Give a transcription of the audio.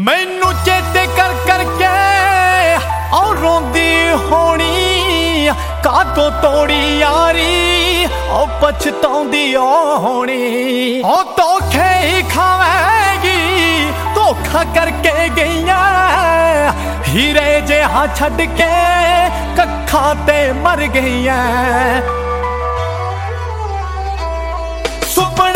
मैनू चेते कर करके और रोंदी होनी कातों तोड़ी यारी और पछताउंदी होनी ओ धोखे ही खावेगी धोखा करके गईया हीरे जिहा छड्ड के कक्खां ते मर गईया सुपने